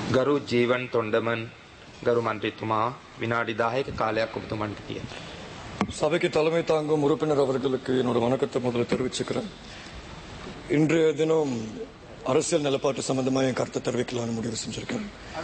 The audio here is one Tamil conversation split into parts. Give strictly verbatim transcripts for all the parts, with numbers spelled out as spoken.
ගරු ජීවන් තොණ්ඩමන් ගරු මන්ත්‍රීතුමා විනාඩි දහයක කාලයක් ඔබතුමන්ට තියෙනවා. சபைக்கு தலைமை தாங்கும் உறுப்பினர் அவர்களுக்கு என்னோட வணக்கத்தை முதல்ல தெரிவிச்சுக்கிறேன். இன்றைய தினம் அரசியல் நிலப்பாட்டு சம்பந்தமாக என் கருத்தை தெரிவிக்கலாம்னு முடிவு செஞ்சிருக்கேன்.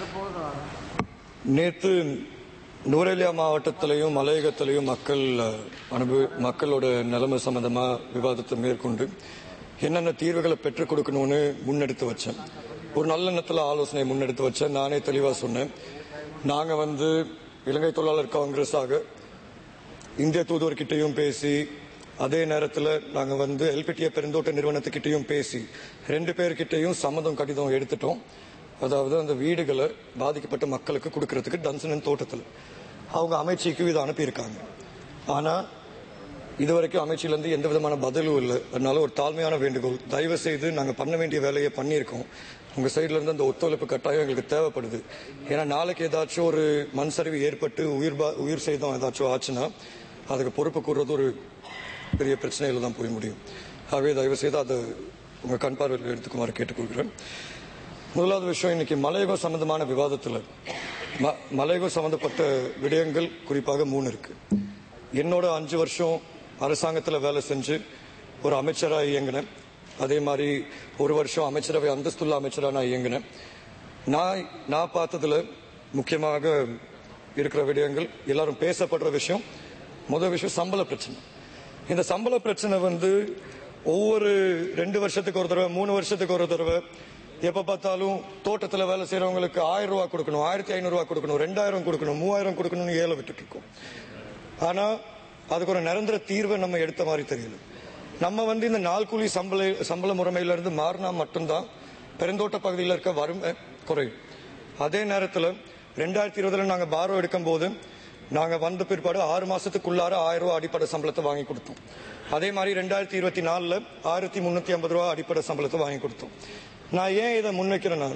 நேற்று நூரேலியா மாவட்டத்திலையும் மலையகத்திலையும் மக்கள் அனுபவ மக்களோட நிலைமை சம்பந்தமா விவாதத்தை மேற்கொண்டு என்னென்ன தீர்வுகளை பெற்றுக் கொடுக்கணும்னு முன்னெடுத்து வச்சேன். ஒரு நல்லெண்ணத்தில் ஆலோசனை முன்னெடுத்து வச்சேன். நானே தெளிவாக சொன்னேன், நாங்கள் வந்து இலங்கை தொழிலாளர் காங்கிரஸாக இந்திய தூதுவர்கிட்டையும் பேசி, அதே நேரத்தில் நாங்கள் வந்து எல்பிடிஏ பெருந்தோட்ட நிறுவனத்துக்கிட்டையும் பேசி ரெண்டு பேர்கிட்டையும் சம்மதம் கடிதம் எடுத்துட்டோம். அதாவது அந்த வீடுகளை பாதிக்கப்பட்ட மக்களுக்கு கொடுக்கறதுக்கு டன்சன் தோட்டத்தில் அவங்க அமைச்சிக்கு இதை அனுப்பியிருக்காங்க. ஆனால் இதுவரைக்கும் அமைச்சிலேருந்து எந்த விதமான பதிலும் இல்லை. அதனால ஒரு தாழ்மையான வேண்டுகோள், தயவு செய்து நாங்கள் பண்ண வேண்டிய வேலையை பண்ணியிருக்கோம். உங்கள் சைட்லேருந்து அந்த ஒத்துழைப்பு கட்டாயம் எங்களுக்கு தேவைப்படுது. ஏன்னா நாளைக்கு ஏதாச்சும் ஒரு மண் சரிவு ஏற்பட்டு உயிர் பா உயிர் சேதம் ஏதாச்சும் ஆச்சுன்னா அதுக்கு பொறுப்பு கூறுறது ஒரு பெரிய பிரச்சனையில் தான் போய் முடியும். ஆகவே தயவு செய்து அதை உங்கள் கண் பார்வையில் எடுத்துக்குமாறு கேட்டுக்கொள்கிறேன். முதலாவது விஷயம், இன்னைக்கு மலையகம் சம்பந்தமான விவாதத்தில் ம மலையகம் சம்பந்தப்பட்ட விடயங்கள் குறிப்பாக மூணு இருக்கு. என்னோட அஞ்சு வருஷம் அரசாங்கத்தில் வேலை செஞ்சு ஒரு அமைச்சராக இயங்கினேன். அதே மாதிரி ஒரு வருஷம் அமைச்சரவை அந்தஸ்துள்ள அமைச்சராக நான் இயங்கினேன். நான் நான் பார்த்ததுல முக்கியமாக இருக்கிற விடயங்கள், எல்லாரும் பேசப்படுற விஷயம், முதல் விஷயம் சம்பள பிரச்சனை. இந்த சம்பள பிரச்சனை வந்து ஒவ்வொரு ரெண்டு வருஷத்துக்கு ஒரு தடவை, மூணு வருஷத்துக்கு ஒரு தடவை, எப்ப பார்த்தாலும் தோட்டத்தில் வேலை செய்யறவங்களுக்கு ஆயிரம் ரூபாய் கொடுக்கணும், ஆயிரத்தி ஐநூறு ரூபாய் கொடுக்கணும், ரெண்டாயிரம் கொடுக்கணும், மூவாயிரம் கொடுக்கணும்னு ஏழை விட்டுட்டு இருக்கோம். ஆனா அதுக்கு ஒரு நிரந்தர தீர்வை நம்ம எடுத்த மாதிரி தெரியல. நம்ம வந்து இந்த நாள் கூலி சம்பள சம்பள முறைமையிலிருந்து மாறினா மட்டும்தான் பெருந்தோட்ட பகுதியில் இருக்க வறுமை குறையும். அதே நேரத்தில் ரெண்டாயிரத்தி இருபதுல நாங்கள் பாரோ எடுக்கும் போது நாங்கள் வந்த பிற்பாடு ஆறு மாசத்துக்குள்ளார ஆயிரம் ரூபாய் அடிப்படை சம்பளத்தை வாங்கி கொடுத்தோம். அதே மாதிரி ரெண்டாயிரத்தி இருபத்தி நாலுல ஆயிரத்தி முன்னூத்தி ஐம்பது ரூபாய் அடிப்படை சம்பளத்தை வாங்கி கொடுத்தோம். நான் ஏன் இதை முன்வைக்கிறேன்னா,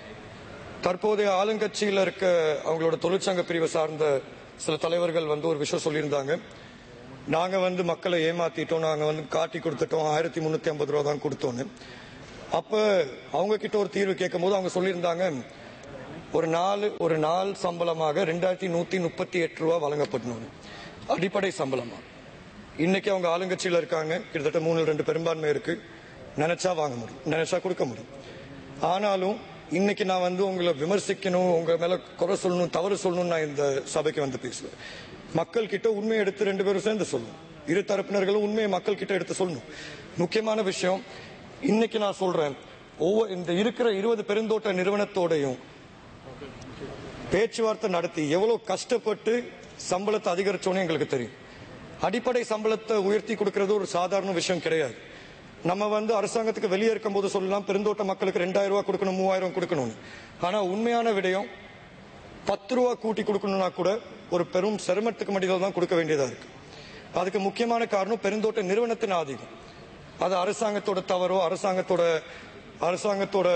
தற்போதைய ஆளுங்கட்சியில் இருக்க அவங்களோட தொழிற்சங்க பிரிவை சார்ந்த சில தலைவர்கள் வந்து ஒரு விஷயம் சொல்லியிருந்தாங்க, நாங்க வந்து மக்களை ஏமாத்திட்டோம், நாங்க வந்து காட்டி கொடுத்துட்டோம், ஆயிரத்தி முன்னூத்தி ஐம்பது ரூபா தான் கொடுத்தோன்னு. அப்ப அவங்க கிட்ட ஒரு தீர்வு கேட்கும் போது அவங்க சொல்லியிருந்தாங்க, ஒரு நாள் ஒரு நாள் சம்பளமாக ரெண்டாயிரத்தி நூத்தி முப்பத்தி எட்டு ரூபா வழங்கப்படணும் அடிப்படை சம்பளமா. இன்னைக்கு அவங்க ஆளுங்கட்சியில இருக்காங்க, கிட்டத்தட்ட மூணு ரெண்டு பெரும்பான்மை இருக்கு, நினைச்சா வாங்க முடியும், நினைச்சா கொடுக்க முடியும். ஆனாலும் இன்னைக்கு நான் வந்து உங்களை விமர்சிக்கணும், உங்க மேல குறை சொல்லணும், தவறு சொல்லணும், நான் இந்த சபைக்கு வந்து பேசுவேன். மக்கள் கிட்ட உண்மையை எடுத்து ரெண்டு பேரும் சேர்ந்து சொல்லணும். இரு தரப்பினர்களும் உண்மையை மக்கள் கிட்ட எடுத்து சொல்லணும். முக்கியமான விஷயம், இன்னைக்கு நான் சொல்றேன், ஒவ்வொரு இந்த இருக்கிற இருபது பெருந்தோட்ட நிறுவனத்தோடையும் பேச்சுவார்த்தை நடத்தி எவ்வளவு கஷ்டப்பட்டு சம்பளத்தை அதிகரிச்சோன்னு எங்களுக்கு தெரியும். அடிப்படை சம்பளத்தை உயர்த்தி கொடுக்கறது ஒரு சாதாரண விஷயம் கிடையாது. நம்ம வந்து அரசாங்கத்துக்கு வெளியே இருக்கும் போது சொல்லலாம், பெருந்தோட்ட மக்களுக்கு ரெண்டாயிரம் ரூபாய் கொடுக்கணும், மூவாயிரம் கொடுக்கணும். ஆனா உண்மையான விடயம், பத்து ரூபா கூட்டி கொடுக்கணும்னா கூட ஒரு பெரும் சிரமத்துக்கு மடியில் தான் கொடுக்க வேண்டியதா இருக்கு. அதுக்கு முக்கியமான காரணம் பெருந்தோட்ட நிறுவனத்தின் ஆதிக்கம். அது அரசாங்கத்தோட தவறோ அரசாங்கத்தோட அரசாங்கத்தோட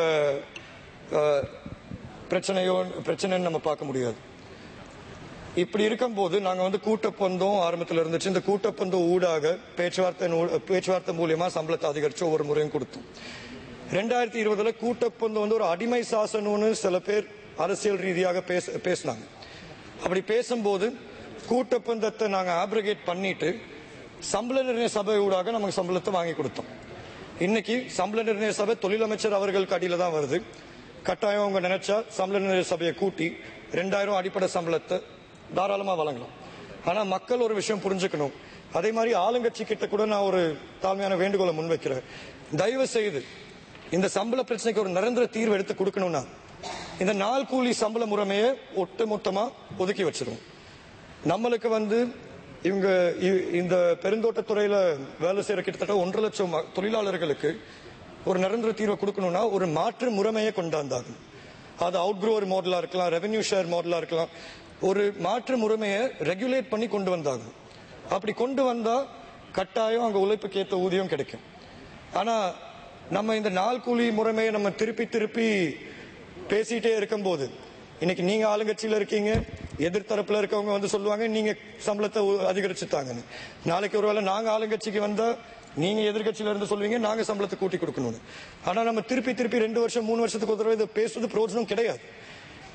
பிரச்சனையோ பிரச்சனைன்னு நம்ம பார்க்க முடியாது. இப்படி இருக்கும் போது நாங்க வந்து கூட்டப்பந்தம் ஆரம்பத்தில் இருந்துச்சு. இந்த கூட்டப்பந்தம் ஊடாக பேச்சுவார்த்தை பேச்சுவார்த்தை மூலியமா சம்பளத்தை அதிகரிச்சு ஒவ்வொரு முறையும் கொடுத்தோம். ரெண்டாயிரத்தி இருபதுல கூட்டப்பந்தம் வந்து ஒரு அடிமை சாசனம்னு சில பேர் அரசியல் ரீதியாக பேச பேசினாங்க. அப்படி பேசும்போது கூட்டப்பந்தத்தை நாங்க ஆப்ரிகேட் பண்ணிட்டு சம்பள நிர்ணய சபை ஊடாக நமக்கு சம்பளத்தை வாங்கி கொடுத்தோம். இன்னைக்கு சம்பள நிர்ணய சபை தொழிலமைச்சர் அவர்களுக்கு அடியில தான் வருது. கட்டாயம் அவங்க நினைச்சா சம்பள நிர்ணய சபையை கூட்டி ரெண்டாயிரம் அடிப்படை சம்பளத்தை தாராளமா வழங்கலாம். ஆனா மக்கள் ஒரு விஷயம் புரிஞ்சுக்கணும். அதே மாதிரி ஆளுங்கட்சி கிட்ட கூட நான் ஒரு தாழ்மையான வேண்டுகோளை முன்வைக்கிறேன். தயவு செய்து இந்த சம்பள பிரச்சனைக்கு ஒரு நிரந்தர தீர்வு எடுத்து கொடுக்கணும்னா இந்த நாள் கூலி சம்பள முறைமையை ஒட்டு மொத்தமா ஒதுக்கி வச்சிருவோம். நம்மளுக்கு வந்து இவங்க இந்த பெருந்தோட்டத்துறையில வேலை செய்யற கிட்டத்தட்ட ஒன்றரை லட்சம் தொழிலாளர்களுக்கு ஒரு நிரந்தர தீர்வை கொடுக்கணும்னா ஒரு மாற்று முறைமையை கொண்டாந்தாகும். அது அவுட் குரோவர் மாடலா இருக்கலாம், ரெவென்யூ ஷேர் மாடலா இருக்கலாம். ஒரு மாற்று முறைமையை ரெகுலேட் பண்ணி கொண்டு வந்தாகும். அப்படி கொண்டு வந்தா கட்டாயம் அங்க உழைப்புக்கு ஏற்ற ஊதியம் கிடைக்கும். ஆனா நம்ம இந்த நாள் கூலி முறைமையை நம்ம திருப்பி திருப்பி பேசிட்டே இருக்கும் போது, இன்னைக்கு நீங்க ஆளுங்கட்சியில இருக்கீங்க, எதிர்த்தரப்புல இருக்கவங்க வந்து சொல்லுவாங்க நீங்க சம்பளத்தை அதிகரிச்சுட்டாங்கன்னு. நாளைக்கு ஒருவேளை நாங்க ஆளுங்கட்சிக்கு வந்தா நீங்க எதிர்கட்சியில இருந்து சொல்வீங்க நாங்க சம்பளத்தை கூட்டி கொடுக்கணும். ஆனா நம்ம திருப்பி திருப்பி ரெண்டு வருஷம் மூணு வருஷத்துக்கு ஒரு தடவை இதை பேசுறது பிரயோஜனம் கிடையாது.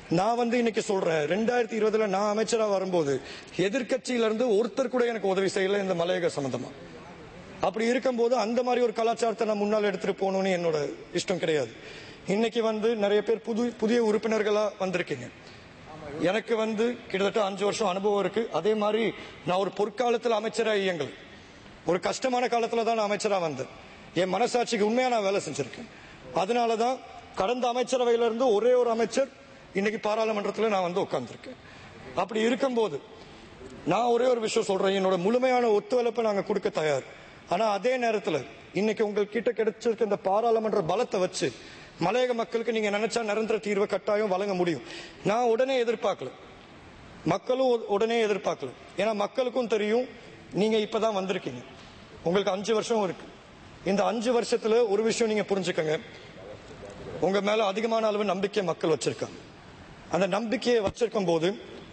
நான் வந்து இன்னைக்கு சொல்றேன், ரெண்டாயிரத்தி இருபதுல நான் அமைச்சரா வரும்போது எதிர்கட்சியில இருந்து ஒருத்தர் கூட எனக்கு உதவி செய்யல இந்த மலையக சம்பந்தமா. அப்படி இருக்கும்போது அந்த மாதிரி ஒரு கலாச்சாரத்தை நான் முன்னால் எடுத்துட்டு போகணும்னு என்னோட இஷ்டம் கிடையாது. இன்னைக்கு வந்து நிறைய பேர் புது புதிய உறுப்பினர்களா வந்திருக்கீங்க. எனக்கு வந்து கிட்டத்தட்ட அஞ்சு வருஷம் அனுபவம் இருக்கு. அதே மாதிரி நான் ஒரு பொற்காலத்தில் அமைச்சரா இயங்கல், ஒரு கஷ்டமான காலத்துல தான் நான் அமைச்சரா வந்தேன். என் மனசாட்சிக்கு உண்மையா நான் வேலை செஞ்சிருக்கேன். அதனாலதான் கடந்த அமைச்சரவையில இருந்து ஒரே ஒரு அமைச்சர் இன்னைக்கு பாராளுமன்றத்தில் நான் வந்து உட்கார்ந்துருக்கேன். அப்படி இருக்கும்போது நான் ஒரே ஒரு விஷயம் சொல்றேன், என்னோட முழுமையான ஒத்துழைப்பை நாங்க கொடுக்க தயார். ஆனா அதே நேரத்தில் இன்னைக்கு உங்ககிட்ட கிடைச்சிருக்க இந்த பாராளுமன்ற பலத்தை வச்சு மலையக மக்களுக்கு நீங்க நினைச்சா நிரந்தர தீர்வை கட்டாயம் வழங்க முடியும். நான் உடனே எதிர்பார்க்கல, மக்களும் உடனே எதிர்பார்க்கல. ஏன்னா மக்களுக்கும் தெரியும் நீங்க இப்பதான் வந்திருக்கீங்க, உங்களுக்கு அஞ்சு வருஷம் இருக்கு. இந்த அஞ்சு வருஷத்துல ஒரு விஷயம் நீங்க புரிஞ்சுக்கங்க, உங்க மேல அதிகமான அளவு நம்பிக்கை மக்கள் வச்சிருக்காங்க. அந்த நம்பிக்கையை வச்சிருக்கும் போது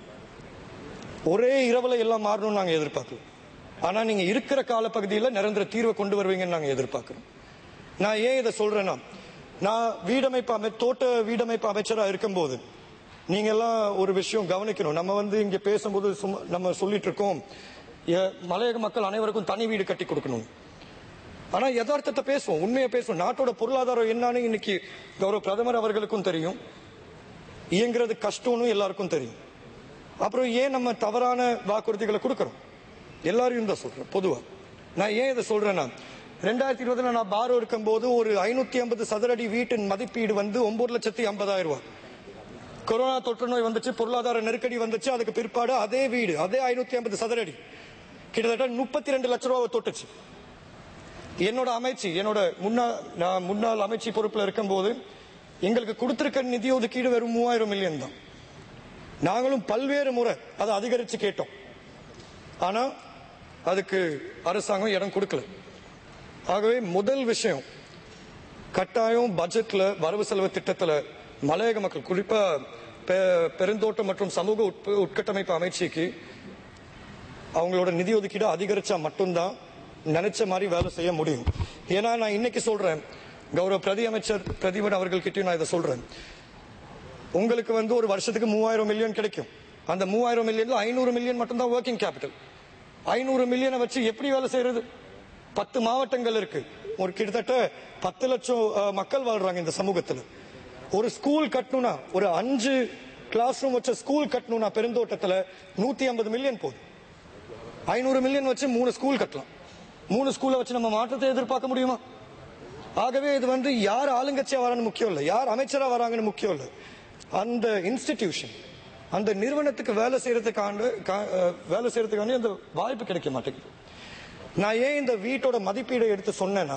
ஒரே இரவுல எல்லாம் மாறணும்னு நாங்க எதிர்பார்க்கிறோம். ஆனா நீங்க இருக்கிற காலப்பகுதியில் நிரந்தர தீர்வை கொண்டு வருவீங்கன்னு நாங்க எதிர்பார்க்கிறோம். நான் ஏன் இதை சொல்றேன்னா, நான் வீடமைப்பு அமை தோட்ட வீடமைப்பு அமைச்சரா இருக்கும்போது நீங்க எல்லாம் ஒரு விஷயம் கவனிக்கணும். நம்ம வந்து இங்க பேசும்போது நம்ம சொல்லிட்டு இருக்கோம் மலையக மக்கள் அனைவருக்கும் தனி வீடு கட்டி கொடுக்கணும். ஆனா யதார்த்தத்தை பேசுவோம், உண்மையை பேசுவோம். நாட்டோட பொருளாதாரம் என்னன்னு இன்னைக்கு கௌரவ பிரதமர் அவர்களுக்கும் தெரியும், இயங்குறது கஷ்டம்னு எல்லாருக்கும் தெரியும். அப்புறம் ஏன் நம்ம தவறான வாக்குறுதிகளை கொடுக்கறோம்? எல்லாரையும் தான் சொல்றேன் பொதுவா. நான் ஏன் இதை சொல்றேன்னா, ரெண்டாயிரத்தி இருபதுல நான் பாரோ இருக்கும் போது ஒரு ஐநூத்தி ஐம்பது சதுரடி வீட்டின் மதிப்பீடு வந்து ஒன்பது லட்சத்தி ஐம்பதாயிரம் ரூபாய். கொரோனா தொற்று நோய் வந்துச்சு, பொருளாதார நெருக்கடி வந்துச்சு. அதுக்கு பிற்பாடு அதே வீடு அதே ஐநூத்தி ஐம்பது சதுரடி கிட்டத்தட்ட முப்பத்தி ரெண்டு லட்சம் ரூபாய் தொட்டுச்சு. என்னோட அமைச்சு என்னோட முன்னாள் நான் முன்னாள் அமைச்சு பொறுப்புல இருக்கும் போது எங்களுக்கு கொடுத்திருக்க நிதி ஒதுக்கீடு வெறும் மூவாயிரம் மில்லியன் தான். நாங்களும் பல்வேறு முறை அதை அதிகரிச்சு கேட்டோம். ஆனா அதுக்கு அரசாங்கம் இடம் கொடுக்கல. ஆகவே முதல் விஷயம், கட்டாயம் பட்ஜெட்ல வரவு செலவு திட்டத்துல மலையக மக்கள் குறிப்பா பெருந்தோட்டம் மற்றும் சமூக உட்கட்டமைப்பு அமைச்சுக்கு அவங்களோட நிதி ஒதுக்கீடு அதிகரிச்சா மட்டும்தான் நினைச்ச மாதிரி வேலை செய்ய முடியும். ஏன்னா நான் இன்னைக்கு சொல்றேன், கௌரவ பிரதி அமைச்சர் பிரதீபன் அவர்கள்கிட்டயும் நான் இதை சொல்றேன், உங்களுக்கு வந்து ஒரு வருஷத்துக்கு மூவாயிரம் மில்லியன் கிடைக்கும். அந்த மூவாயிரம் மில்லியன்ல ஐநூறு மில்லியன் மட்டும்தான் ஒர்க்கிங் கேபிட்டல். ஐநூறு மில்லியனை வச்சு எப்படி வேலை செய்யறது? பத்து மாவட்டங்கள் இருக்கு, ஒரு கிட்டத்தட்ட பத்து லட்சம் மக்கள் வாழ்றாங்க இந்த சமூகத்துல. ஒரு ஸ்கூல் கட்டணும்னா, ஒரு அஞ்சு கிளாஸ் ரூம் வச்ச ஸ்கூல் கட்டணும்னா பெருந்தோட்டத்துல நூத்தி ஐம்பது மில்லியன் போகுது. ஐநூறு மில்லியன் வச்சு மூணு ஸ்கூல் கட்டலாம். மூணு ஸ்கூலை வச்சு நம்ம மாற்றத்தை எதிர்பார்க்க முடியுமா? ஆகவே இது வந்து யார் ஆளுங்கட்சியா வரான்னு முக்கியம் இல்லை, யார் அமைச்சரா வராங்கன்னு முக்கியம் இல்லை. அந்த இன்ஸ்டிடியூஷன் அந்த நிறுவனத்துக்கு வேலை செய்யறதுக்கான வேலை செய்யறதுக்கான அந்த வாய்ப்பு கிடைக்க மாட்டேங்குது. நான் ஏன் இந்த வீட்டோட மதிப்பீடை எடுத்து சொன்னேன்னா,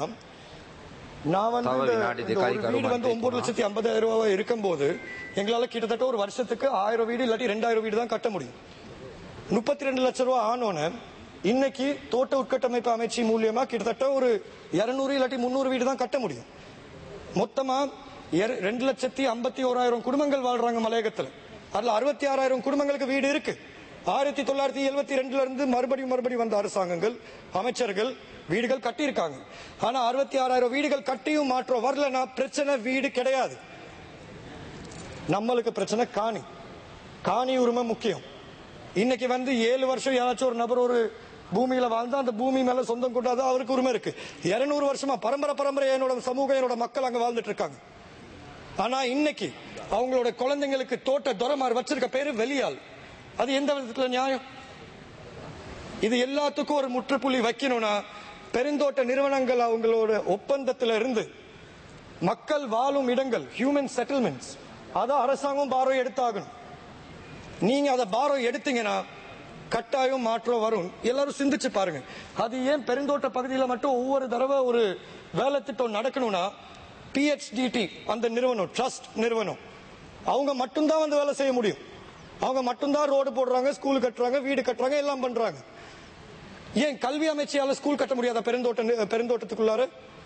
நான் வந்து வீடு வந்து ஒன்பது லட்சத்தி ஐம்பதாயிரம் ரூபாய் இருக்கும் போது எங்களால கிட்டத்தட்ட ஒரு வருஷத்துக்கு ஆயிரம் வீடு இல்லாட்டி ரெண்டாயிரம் வீடு தான் கட்ட முடியும். முப்பத்தி ரெண்டு லட்சம் ரூபாய் ஆனோன்னு இன்னைக்கு தோட்ட உட்கட்டமைப்பு அமைச்சு மூலியமா கிட்டத்தட்ட ஒரு இருநூறு இல்லாட்டி முன்னூறு வீடு தான் கட்ட முடியும். மொத்தமா ரெண்டு லட்சத்தி ஐம்பத்தி ஓராயிரம் குடும்பங்கள் வாழ்றாங்க மலையகத்துல. அதுல அறுபத்தி ஆறாயிரம் குடும்பங்களுக்கு வீடு இருக்கு. ஆயிரத்தி தொள்ளாயிரத்தி எழுபத்தி ரெண்டுல இருந்து மறுபடியும் மறுபடியும் வந்த அரசாங்கங்கள் அமைச்சர்கள் வீடுகள் கட்டி இருக்காங்க. ஆனா அறுபத்தி ஆறாயிரம் வீடுகள் கட்டியும் மாற்றம் வரலன்னா பிரச்சனை வீடு கிடையாது, நம்மளுக்கு பிரச்சனை காணி. காணி உரிமை முக்கியம். இன்னைக்கு வந்து ஏழு வருஷம் யாராச்சும் ஒரு நபர் ஒரு பூமியில வாழ்ந்தா அந்த பூமி மேல சொந்தம் கொண்டாத அவருக்கு உரிமை இருக்கு. இருநூறு வருஷமா பரம்பரை பரம்பரை என்னோட சமூகம் என்னோட மக்கள் அங்க வாழ்ந்துட்டு இருக்காங்க. ஆனா இன்னைக்கு அவங்களோட குழந்தைங்களுக்கு தோட்ட துறமார் வச்சிருக்க பேரு வெளியால். அது எந்த விதத்துல நியாயம்? இது எல்லாத்துக்கும் ஒரு முற்றுப்புள்ளி வைக்கணும்னா பெருந்தோட்ட நிறுவனங்கள் அவங்களோட ஒப்பந்தத்துல இருந்து மக்கள் வாழும் இடங்கள் ஹியூமன் செட்டில்மெண்ட்ஸ் அத அரசாங்கம் பாரோ எடுத்தாகணும். நீங்க அதை பாரோ எடுத்தீங்கன்னா கட்டாயம் மாற்றம் வரும். எல்லாரும் சிந்திச்சு பாருங்க. அது ஏன் பெருந்தோட்ட பகுதியில மட்டும் ஒவ்வொரு தடவை ஒரு வேலை திட்டம் நடக்கணும்னா பிஹெச்டிடி அந்த நிறுவனம் ட்ரஸ்ட் நிறுவனம் அவங்க மட்டும்தான் வந்து வேலை செய்ய முடியும். அவங்க மட்டும்தான் ரோடு போடுறாங்க, ஸ்கூல் கட்டுறாங்க, வீடு கட்டுறாங்க, எல்லாம் பண்றாங்க. ஏன் கல்வி அமைச்சியால ஸ்கூல் கட்ட முடியாத பெருந்தோட்ட பெருந்தோட்டத்துக்குள்ளார?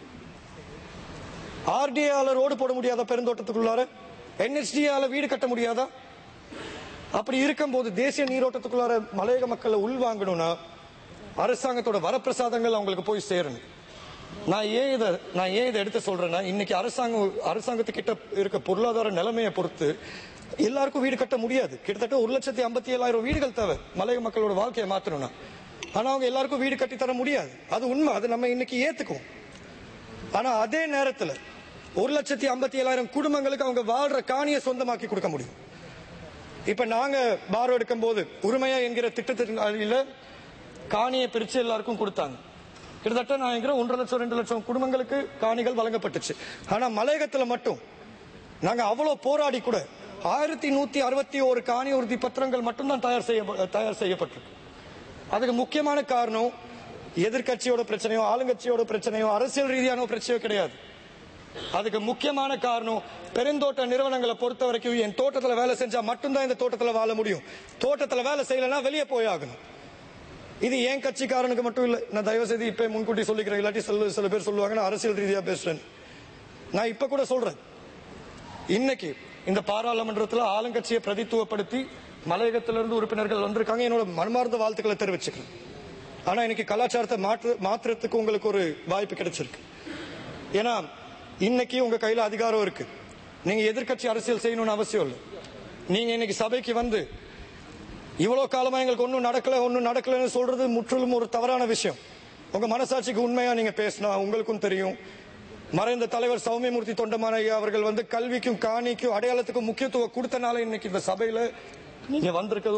ஆர்டிஏல ரோடு போட முடியாத பெருந்தோட்டத்துக்குள்ளார? என்ஹெச்டியால வீடு கட்ட முடியாதா? அப்படி இருக்கும் போது தேசிய நீரோட்டத்துக்குள்ளார மலையக மக்களை உள்வாங்கணும்னா அரசாங்கத்தோட வரப்பிரசாதங்கள் அவங்களுக்கு போய் சேரணும். நான் ஏன் இதை நான் ஏன் இதை எடுத்து சொல்றேன்னா, இன்னைக்கு அரசாங்கம் அரசாங்கத்துக்கிட்ட இருக்க பொருளாதார நிலைமையை பொறுத்து எல்லாருக்கும் வீடு கட்ட முடியாது. கிட்டத்தட்ட ஒரு லட்சத்தி ஐம்பத்தி ஏழாயிரம் வீடுகள் தேவை மலையக மக்களோட வாழ்க்கையை மாற்றணும்னா. ஆனா அவங்க எல்லாருக்கும் வீடு கட்டி தர முடியாது, அது உண்மை, அது நம்ம இன்னைக்கு ஏத்துக்குவோம். ஆனா அதே நேரத்தில் ஒரு லட்சத்தி ஐம்பத்தி ஏழாயிரம் குடும்பங்களுக்கு அவங்க வாழ்ற காணியை சொந்தமாக்கி கொடுக்க முடியும். இப்ப நாங்க பாரோ எடுக்கும் போது உரிமையா என்கிற திட்டத்தின் அடியில் காணியை பிரிச்சு எல்லாருக்கும் கொடுத்தாங்க. கிட்டத்தட்ட நான் என்கிற ஒன்றரை லட்சம் ரெண்டு லட்சம் குடும்பங்களுக்கு காணிகள் வழங்கப்பட்டுச்சு. ஆனா மலையகத்துல மட்டும் நாங்க அவ்வளவு போராடி கூட ஆயிரத்தி நூத்தி அறுபத்தி ஒரு காணி உறுதி பத்திரங்கள் மட்டும்தான் தயார் செய்ய தயார் செய்யப்பட்டிருக்கு. அதுக்கு முக்கியமான காரணம் எதிர்கட்சியோட பிரச்சனையோ ஆளுங்கட்சியோட பிரச்சனையோ அரசியல் ரீதியான பிரச்சனையோ கிடையாது. அதுக்கு முக்கியமான காரணம் பெருந்தோட்ட நிறுவனங்களை பொறுத்த வரைக்கும் என் தோட்டத்தில் வேலை செஞ்சா மட்டும்தான் இந்த தோட்டத்தில் வாழ முடியும், தோட்டத்தில் வேலை செய்யலன்னா வெளியே போய் ஆகணும். இது ஏன் கட்சிக்காரனுக்கு மட்டும் இல்லை. நான் தயவு செய்து இப்ப முன்கூட்டி சொல்லிக்கிறேன், இல்லாட்டி சில பேர் சொல்லுவாங்க நான் அரசியல் ரீதியா பேசுறேன். நான் இப்ப கூட சொல்றேன், இன்னைக்கு இந்த பாராளுமன்றத்தில் ஆளுங்கட்சியை பிரதித்துவப்படுத்தி மலையகத்திலிருந்து உறுப்பினர்கள் வந்திருக்காங்க, என்னோட மனமார்ந்த வாழ்த்துக்களை தெரிவிச்சுக்கிறேன். ஆனா இன்னைக்கு கலாச்சாரத்தை மாற்று மாற்றுறதுக்கு உங்களுக்கு ஒரு வாய்ப்பு கிடைச்சிருக்கு. ஏன்னா இன்னைக்கு உங்க கையில அதிகாரம் இருக்கு, நீங்க எதிர்கட்சி அரசியல் செய்யணும்னு அவசியம் இல்லை. நீங்க இன்னைக்கு சபைக்கு வந்து இவ்வளவு காலமா எங்களுக்கு ஒன்னும் நடக்கல ஒன்னும் நடக்கலன்னு சொல்றது முற்றிலும் ஒரு தவறான விஷயம். உங்க மனசாட்சிக்கு உண்மையா நீங்க பேசினா உங்களுக்கும் தெரியும், மறைந்த தலைவர் சௌமியமூர்த்தி தொண்டமான் ஐயா அவர்கள் வந்து கல்விக்கும் காணிக்கும் அடையாளத்துக்கும் முக்கியத்துவம் கொடுத்தனால இன்னைக்கு இந்த சபையில நீங்க வந்திருக்கிறது.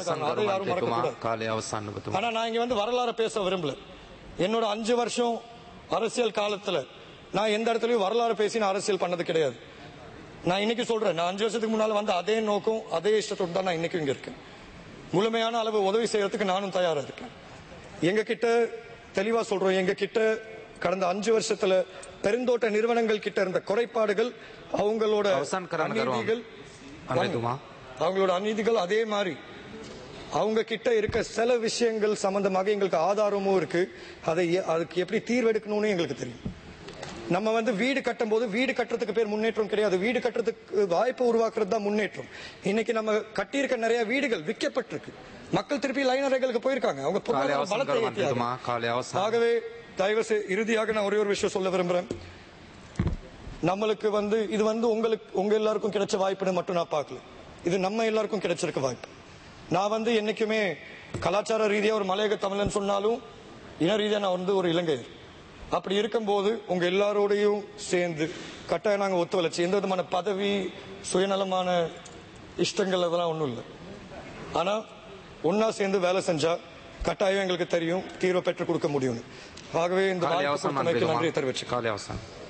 ஆனா நான் இங்க வந்து வரலாறு பேச விரும்பல. என்னோட அஞ்சு வருஷம் அரசியல் காலத்துல நான் எந்த இடத்துலயும் வரலாறு பேசி நான் அரசியல் பண்ணது கிடையாது. நான் இன்னைக்கு சொல்றேன், நான் அஞ்சு வருஷத்துக்கு முன்னால வந்து அதே நோக்கம் அதே இஷ்டத்தோடு தான் நான் இன்னைக்கு இங்க இருக்கேன். முழுமையான அளவு உதவி செய்யறதுக்கு நானும் தயாரா இருக்கேன். எங்க கிட்ட தெளிவா சொல்றோம், எங்க கிட்ட கடந்த அஞ்சு வருஷத்துல பெருந்தோட்ட நிறுவனங்கள் கிட்ட இருந்த குறைபாடுகள், அவங்களோட அநீதிகள் அவங்களோட அநீதிகள் அதே மாதிரி அவங்க கிட்ட இருக்க சில விஷயங்கள் சம்பந்தமாக எங்களுக்கு ஆதாரமும் இருக்கு. அதை அதுக்கு எப்படி தீர்வெடுக்கணும்னு எங்களுக்கு தெரியும். நம்ம வந்து வீடு கட்டும் போது வீடு கட்டுறதுக்கு பேர் முன்னேற்றம் கிடையாது, வீடு கட்டுறதுக்கு வாய்ப்பு உருவாக்குறது தான் முன்னேற்றம். இன்னைக்கு நம்ம கட்டியிருக்க நிறைய வீடுகள் விற்கப்பட்டிருக்கு, மக்கள் திருப்பி லைனர்களுக்கு போயிருக்காங்க, அவங்க பலத்தை. ஆகவே தயவு செய்து இறுதியாக நான் ஒரே ஒரு விஷயம் சொல்ல விரும்புறேன். நம்மளுக்கு வந்து இது வந்து உங்களுக்கு உங்க எல்லாருக்கும் கிடைச்ச வாய்ப்புன்னு மட்டும் நான் பார்க்கல, இது நம்ம எல்லாருக்கும் கிடைச்சிருக்க வாய்ப்பு. நான் வந்து என்னைக்குமே கலாச்சார ரீதியா ஒரு மலையக தமிழன் சொன்னாலும் இன ரீதியா நான் வந்து ஒரு இலங்கையர். அப்படி இருக்கும்போது உங்க எல்லாரோடையும் சேர்ந்து கட்டாயம் நாங்க ஒத்துழைச்சு எந்த விதமான பதவி சுயநலமான இஷ்டங்கள் அதெல்லாம் ஒண்ணும் இல்லை. ஆனா ஒன்னா சேர்ந்து வேலை செஞ்சா கட்டாயம் எங்களுக்கு தெரியும் தீர்வை பெற்றுக் கொடுக்க முடியும். ஆகவே இந்த நன்றி தெரிவிச்சு